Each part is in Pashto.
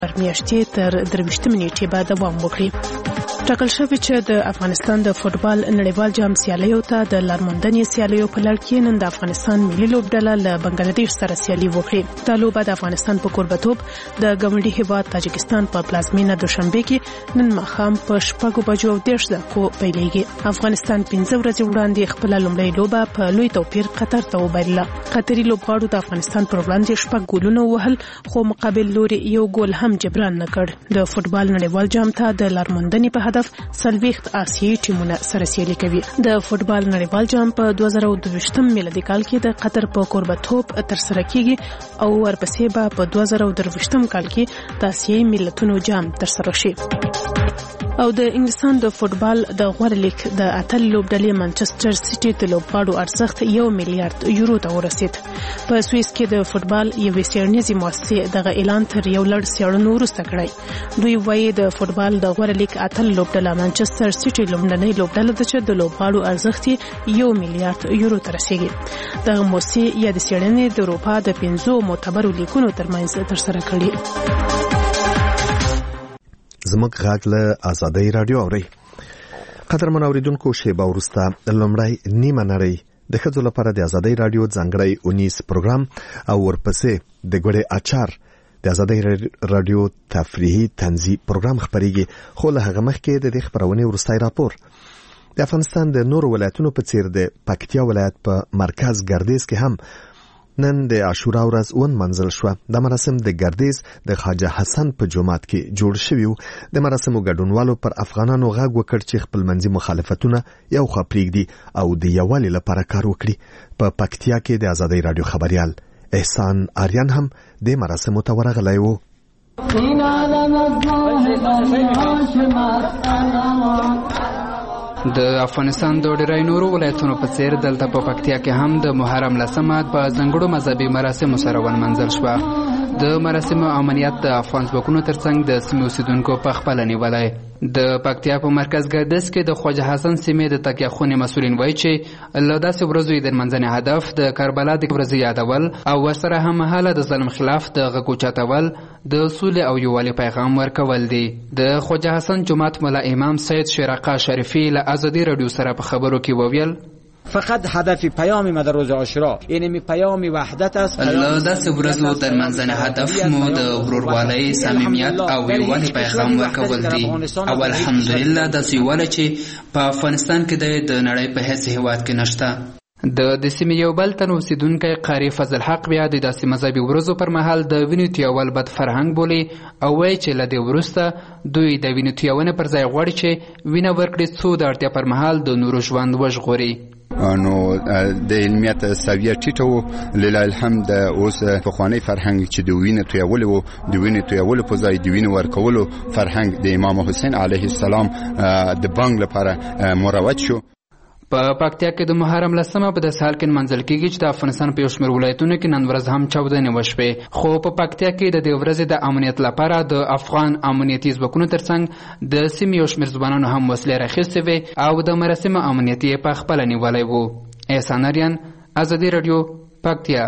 میاشتې تر 23 نیټې به دوام وکړي. ټاکل شوی چې د افغانستان د فوتبال نړیوال جام سیالیو ته د لارموندنې سیالیو په لړ کې نن د افغانستان ملي لوبډله له بنگلاديش سره سیالي وکړي. دا لوبه د افغانستان په کوربتوب د ګاونډي هیواد تاجکستان په پلازمینه دوشنبه کې نن ماښام په 6:30 پیلېږي. افغانستان 15 ورځې وړاندې خپل لومړی لوبه په لوی توپیر قطر ته وبایله. قطري لوبغاړو د افغانستان پر وړاندې 6 ګولونه وهل خو مقابل لوري یو ګول هم جبران نکړ. د فوتبال نړیوال جام ته د لارموندنې په هدف 40 آسیایي ټیمونه سره سیالي کوي. د فوتبال نړیوال جام په 2022 میلادي کال کې د قطر په کوربتوب ترسره کیږي او ورپسې به په 2023 کال کې د آسیایي ملتونو جام ترسره شي. او د انګلستان د فوتبال د غوړ لیګ د اتل لوبډلې مانچستر سیټي د لوبغاړو ارزښت 1 میلیارډ یورو ته ورسید. په سویس کې د فوتبال یوې څېړنیزې مؤسسې دغه اعلان تر یو لړ څېړنو وروسته کړی. دوی وایي د فوتبال د غوړ لیګ اتل لوبډله مانچستر سیټي لومړنۍ لوبډله ده چې د لوبغاړو ارزښت 1 میلیارډ یورو ته رسیږي. دغه مؤسسې یا د څېړنې د اروپا د 15 معتبرو لیګونو ترمنځ ترسره کړي. زموږ غږ له آزادۍ رادیو اوري. قدرمن اوریدونکو، شیبه وروسته لومړی نیمه نړۍ د ښځو لپاره د آزادۍ رادیو ځانګړی اونیز پروګرام او ورپسې د ګوړې اچار د آزادۍ رادیو تفریحي طنزي پروګرام خبريږي. خو له هغه مخکې د دې خبرونې وروستۍ راپور. د افغانستان د نورو ولایتونو په څیر د پکتیا ولایت په مرکز ګردیز کې هم نن د عاشورا ورځ ونمنځل شوه. د مراسم د ګردیز د خواجه حسن په جومات کې جوړ شوی و. د مراسمو ګډونوالو پر افغانانو غږ وکړ چې خپلمنځي مخالفتونه یو خوا پرېږدي او د یووالي لپاره کار وکړي. په پکتیا کې د آزادۍ رادیو خبريال احسان آریان هم د مراسمو ته ورغلی و. د افغانستان د ډېرای نورو ولایتونو په څیر دلته په پکتیا کې هم د محرم لسمه په ځانګړو مذهبي مراسمو سره ونمنځل شوه. د مراسمو امنیت د افغان ځواکونو ترڅنګ د سیمې اوسیدونکو په خپله نیولی. د پکتیا په مرکز ګردیز کې د خواجه حسن سیمې د تکیه خونې مسؤلین وایي چې له داسې ورځو د لمانځنې هدف د کربلا د ورځې یادول او ورسره هممهاله د ظلم خلاف د غږ اوچتول، د سولې او یووالي پیغام ورکول دي. د خواجه حسن جومات ملا امام سید شیرقه شریفی له آزادی رادیو سره په خبرو کې وویل فقط هدف پیام ما در روز عاشورا اینمی پیام وحدت است. الله داسې ورځو د لمانځنې هدف مو د ورورولۍ، صمیمیت او یووالي پیغام ورکول دي. او الحمدلله داسې یووالی چې په افغانستان کې د نړۍ په هیڅ هیواد کې نشته. د سیمې یو بل تن اوسیدونکی قاری فضل حق بیا د داسې مذهبي ورځو پر مهال د وینې تویول بد فرهنګ بولي او وایي چې له دې وروسته دوی د وینې تویونې پر ځای غواړي چې وینه ورکړي څو د اړتیا پر مهال د نورو ژوند وژغوري. نو د علمیت سویه ټیټه وو. لله الحمد اوس پخوانی فرهنګ چې د وینې تویول وو، د وینې تویول په ځای د وینې ورکولو فرهنګ د امام حسین علیه السلام د بانګ لپاره مروج شو. په پکتیا کې د محرم لسمه په داسې حال کې نمانځل کېږي چې د افغانستان په یو شمېر ولایتونو کې نن ورځ هم چاودنې وشوې. خو په پکتیا کې د دې ورځې د امنیت لپاره د افغان امنیتي ځواکونو ترڅنګ د سیمې یو شمېر ځوانانو هم وسلې راخیستې وې او د مراسمو امنیت یې په خپله نیولی و. احسان اریان، آزادي رادیو، پکتیا.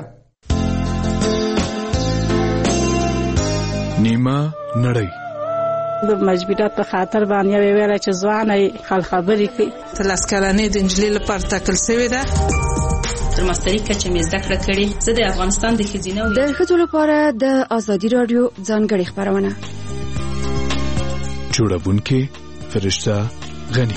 نیمه نړۍ د مجبوریت په خاطر باندې ویل چې ځواني خل خبرې کوي. تلاس کلنې د انجلۍ لپاره ټاکل شوې ده. تر ماستري کچه مې زده کړه کړې. زه د افغانستان د ښځینه د ښځو لپاره د آزادي رادیو ځانګړې خبرونه. جوړونکې فرشته غني.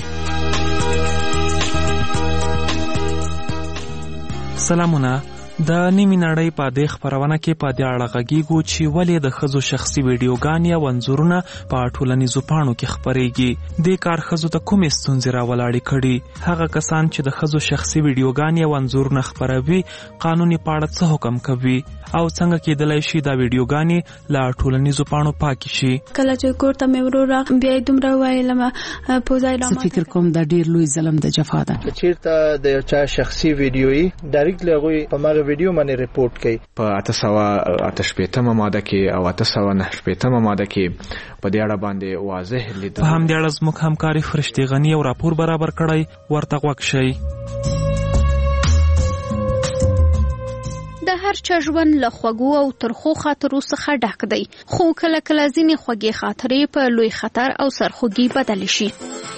سلامونه. د نیمې نړۍ په دې خبرونه کې په دې اړه غږیږو چې ولې د ښځو شخصي ویډیوګانې او انځورونه په ټولنیزو پاڼو کې خپرېږي. دې کار ښځو ته کومې ستونزې راولاړې کړي؟ هغه کسان چې د ښځو شخصي ویډیوګانې او انځورونه خپروي قانوني په اړه څه حکم کوي او څنګه کېدلی شي دا ویډیوګانې له ټولنیزو پاڼو پاکې شي؟ کله چې کور ته مې ورور راغی بیا یې دومره وویلم په ځای زه فکر کوم دا ډېر لوی ظلم د جفا ده. چېرته د یو چا شخصي ویډیویي ډایرکټلی هغوی په هماغه ویډیو باندې ریپورټ کوي. په 888 ماده کې او 889 ماده کې په دې اړه باندې واضح لیدل. په همدې اړه زموږ همکاري فرشتي غني یو راپور برابر کړی، ورته غوږ شئ. د د هر چا ژوند له خوږو او ترخو خاطرو څخه ډک دی، خو کله کله ځینې خوږې خاطرې په لوی خطر او سرخوږي بدل شي.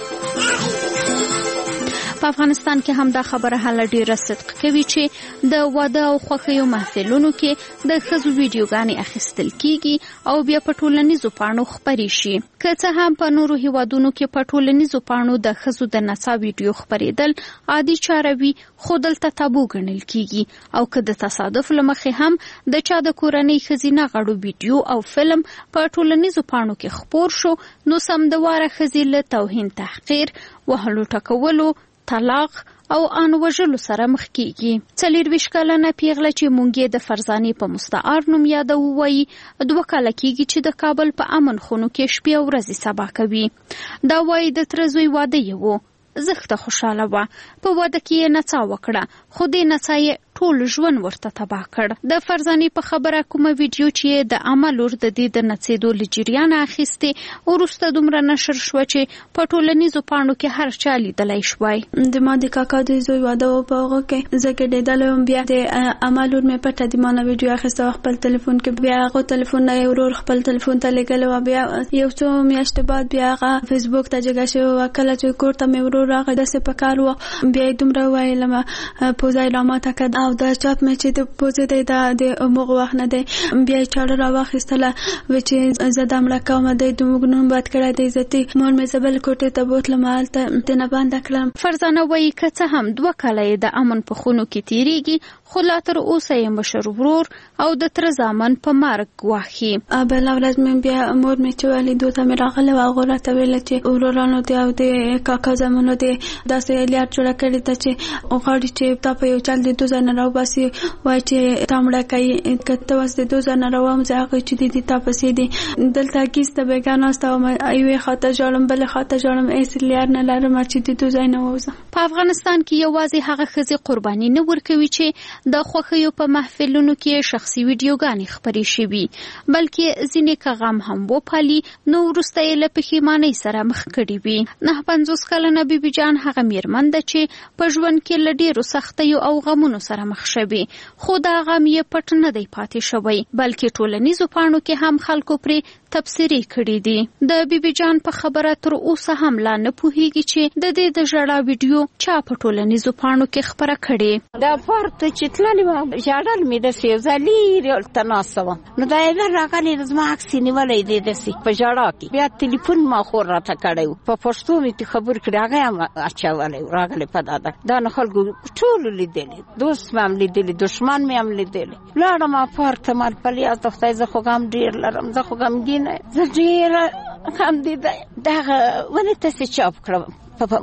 په افغانستان کې هم دا خبره هله ډیره صدق کوي چې د واده او خوښیو محفلونو کې د ښځو ویډیوګانې اخیستل کیږي او بیا په ټولنیزو پاڼو خپرې شي. که څه هم په نورو هیوادونو کې په ټولنیزو پاڼو د ښځو د نڅا ویډیو خپرېدل عادي چاره وي، خو دلته تابو ګڼل کیږي او که د تصادف له مخې هم د چا د کورنۍ ښځینه غړو ویډیو او فلم په ټولنیزو پاڼو کې خپور شو، نو سمدواره ښځې له توهین، تحقیر، وهلو ټکولو، طلاق او ان وژلو سره مخ کیږي. 24 کلنه پیغله چې مونږ د فرزانې په مستعار نوم یادو وایي 2 کاله کیږي چې د کابل په امن خونو کې شپې او ورځې سبا کوي. دا وایي د تر زوی واده یې و، زخته خوشاله وه، په واده کې یې نڅا وکړه، خو دې نڅا یې ټول ژوند ورته تباه کړ. د فرزانې په خبره کومه ویډیو چې د عمل ور د دې د نڅېدو له جریانه اخیستې وروسته دومره نشر شوه چې په ټولنیزو پاڼو کې هر چا لیدلی شوی. د ما د کاکا د زوی واده و، په هغه کې زه ګډېدلی وم، بیا د عمل ور مې پټه د ما نه ویډیو اخیسته خپل تلیفون کې، بیا هغه تلیفون نه یې ورور خپل تلیفون ته لیږلی وه، بیا یو څو میاشتې بعد بیا هغه فیسبوک ته جګه شوې وه. کله چې کور ته مې ورور راغی داسې په کار وه، بیا یې دومره وویلم پوزه یې راماته کړه او دا چاپ مې چې د پوزې دی دا د موږ وخت نه دی، بیا یې چاړه راواخیستله وی چې زه دا مړه کوم، دی د موږ نوم بد کړی دی، عزتي مور مې زه بل کوټې ته بوتلم، هلته دنه بنده کړم. فرزانه وایي که څه هم 2 کاله یې د امن په خونو کې تیریږي، خو لا تر اوسه یې مشر ورور او د تره زامن په مرګ ګواښي. بله ورځ مې بیا مور مې چې ولیدو ته مې راغلی وه، هغو راته ویله چې ورورانو دی او د کاکا زامنو دی داسې لیار جوړه کړې ده چې غواړي چې تا په یو چل د 2 ځایه راوباسي، وایي چې تا مړه کوي، که ته اوس د 2 ځایه راووځې هغوی چې دي تا پسې دي. دلته کیسته بېګا ناسته وم، یوې خواته ژاړم بلې خواته ژاړم، هېڅ لیار نه لرم چې د 2 ځایه نه ووځم. په افغانستان کې یوازې هغه ښځې قرباني نه ورکوي چې د خوښیو په محفلونو کې شخصي ویډیوګانې خپرې شوي، بلکې ځینې که غم هم وپالي نو وروسته یې له پښیمانۍ سره مخ کړي وي. 59 کلنه بیبي جان هغه میرمن ده چې په ژوند کې له ډېرو سختیو او غمونو سره مخ شوي، خو دا غم یې پټ نه دی پاتې شوی، بلکې ټولنیزو پاڼو کې هم خلکو پرې تبصرې کړي دي. د بیبي جان په خبره تر اوسه هم لا نه پوهیږي چې د دې د ژړا ویډیو چا په ټولنیزو پاڼو کې خپره کړې. دا پارت چې تللی وم ژړل مې داسې یو ځل لیرې هلته ناسته وم، نو دا یې راغلی زما عکس یې نیولی دی داسې په ژړا کې، بیا تلیفون ما خور راته کړی و، په پښتو مې ته خبرې کړې، هغه یې هم اچولی و راغلی په دا نو خلکو ټولو لیدلی، دوست مې هم لیدلی، دشمن مې هم لیدلی. لاړم پارک ته مال په لیاز د خدای زه خو غم ډېر لرم، زه خو غمګینه زه ډېره غمدېده، دغه ونې ته سې چاپ کړم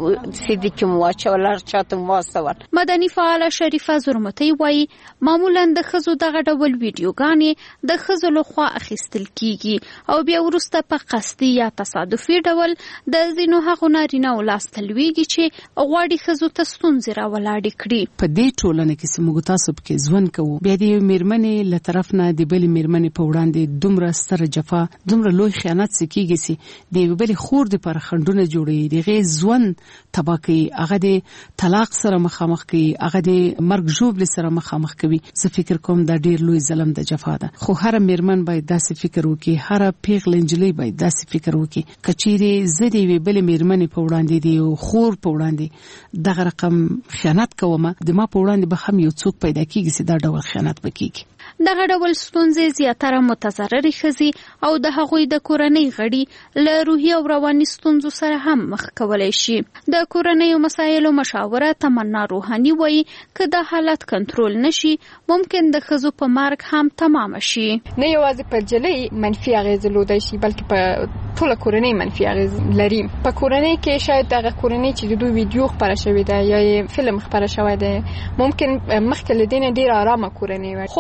سیدی کې مو واچول، هر چاته مو واستول. مدني فعاله شریفه زرمتۍ وایي معمولا د ښځو دغه ډول ویډیوګانې د ښځو لخوا اخیستل کیږي او بیا وروسته په قصدي یا تصادفي ډول د ځینو هغو نارینه‌و لاسته لویږي چې غواړي ښځو ته ستونزې راولاړې کړي. په دې ټولنه کې چې موږ تاسو پکې ژوند کوو، بیا د یوې مېرمنې له طرف نه د بلې مېرمنې په وړاندې دومره ستره جفا، دومره لوی خیانت څه کیږي چې د یوې بلې خور دپاره خنډونه جوړوي، د هغې ژوند تبا کوي، هغه د طلاق سره مخامخ کوي، هغه د مرګ ژوبلې سره مخامخ کوي. زه فکر کوم دا ډیر لوی ظلم د جفا ده، خو هر میرمن باید داسې فکر وکړي، هر پیغله نجلۍ باید داسې فکر وکړي که چیرې زه د یوې بلې میرمنې په وړاندې د یو خور په وړاندې دغه رقم خیانت کوم، د ما په وړاندې به هم یو څوک پیدا کیږي چې دا ډول خیانت وکړي. دغه ډول ستونزې زیاتره متضررې ښځې او د هغوی د کورنۍ غړي له روحي او رواني ستونزو سره هم مخ کولی شي. د کورنیو مسایلو مشاوره تمنا روحاني وایي که دا حالت کنټرول نشي ممکن د ښځو په مرګ هم تمام شي. نه یوازې په جلۍ منفي اغیز لودای شي بلکې په ټوله کورنۍ منفي اغیز لري. په کورنۍ کې شاید دغه کورنۍ چې د دوی ویډیو خپره شوې ده یا فلم خپره شوی ده ممکن مخکې له دې نه ډېره ارامه کورنۍ وي، خو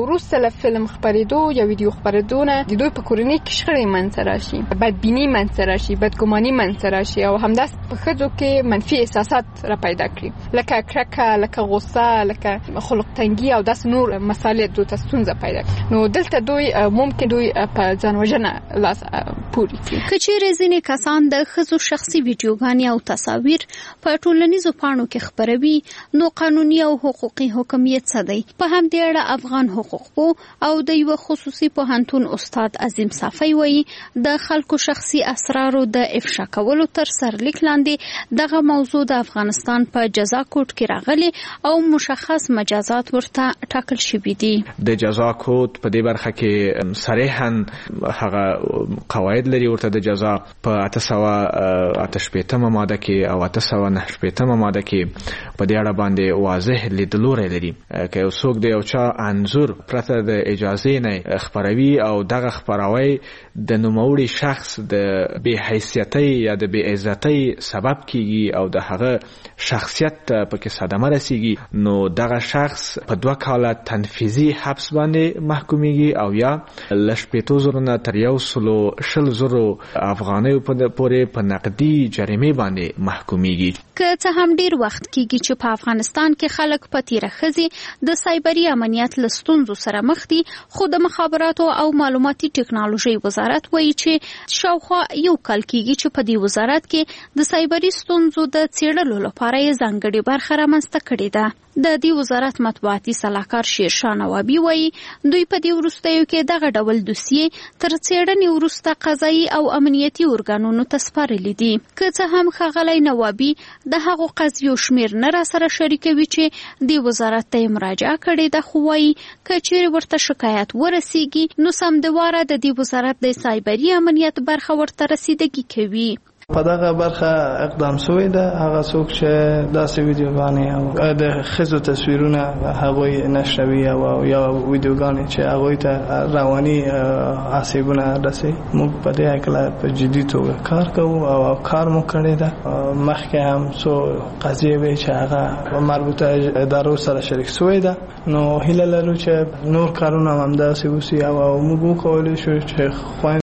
وروسته له فلم خپرېدو یا ویډیو خپرېدونه د دوی په کورنۍ کې شخړې منځته راشي، بدبیني منځته راشي، بدګماني منځته راشي او همداس په ښځو کې منفي احساسات را پیدا کړي، لکه کرکه، لکه غوسه، لکه خلق تنګي او داس نور مسالې دوی ته ستونزه پیدا کړي. نو دلته دوی ممکن دوی په ځان وژنه لاس پوري کړي. که چیرې ځینې کسان د ښځو شخصي ویډیوګانې او تصاویر په ټولنیزو پاڼو کې خپروي، نو قانوني او حقوقي حکمیت څه دی؟ په همدې اړه افغان حقوقپوه او د یو خصوصي پوهنتون استاد عظیم صافی وایي د خلکو شخصي اسرارو د افشا کولو تر سرلیک لاندې دغه موضوع د افغانستان په جزا کوډ کې راغلي او مشخص مجازات ورته ټاکل شوي دي. د جزا کوډ په دې برخه کې صریحا هغه قواعد لري، ورته د جزا په 888 ماده کې او 809 ماده کې په دې اړه باندې واضح لیدلوری لري. که یو څوک د یو چا انځور پرته د اجازه نه خپروي او دغه خپروي د نوموړي شخص د بې حیثیتۍ یا د بې عزتۍ سبب کیږي او د هغه شخصیت پکې صدمه رسیږي، نو دغه شخص په 2 کاله تنفیذي حبس باندې محکومیږي او یا له 8,000 نه تر 120,000 افغانیو پورې په نقدي جریمې باندې محکومیږي. که څه هم ډیر وخت کیږي چې په افغانستان کې خلک په تیره ښځې د سایبري امنیت له ستونزو سره مخ دي، خو د مخابراتو او معلوماتي ټکنالوژي وزارت وایي چې شاوخوا 1 کال کیږي چې په دې وزارت کې د سایبري ستونزو د څېړلو لپاره یې ځانګړې برخه رامنځته کړې ده. د دې وزارت مطبوعاتي سلاکار شیرشاه نوابي وایي دوی په دې وروستیو کې دغه ډول دوسیې تر څېړنې وروسته قضایي او امنیتي ارګانونو ته سپارلي دي. که څه هم ښاغلی نوابي د هغو قضیو شمیر نه راسره شریکوي چې د وزارت ته مراجعه کړې ده، خو وایي که چیرې ورته شکایت ورسیږي نو سمدواره د دې وزارت د سایبري امنیت برخه ورته رسیدګي کوي. په دغه برخه اقدام شوی ده. هغه څوک چې داسې ویډیوګانې او د ښځو تصویرونه هغوی نشروي او یا ویډیوګانې چې هغوی ته رواني آسیبونه رسي، موږ په دې هکله په جدي توګه کار کوو او کار مو کړی ده. مخکې هم څو قضیې وې چې هغه مربوطه ادارو سره شریک شوی ده، نو هیله لرو چې نور کارونه هم همداسې وشي او موږ وکولی شو چې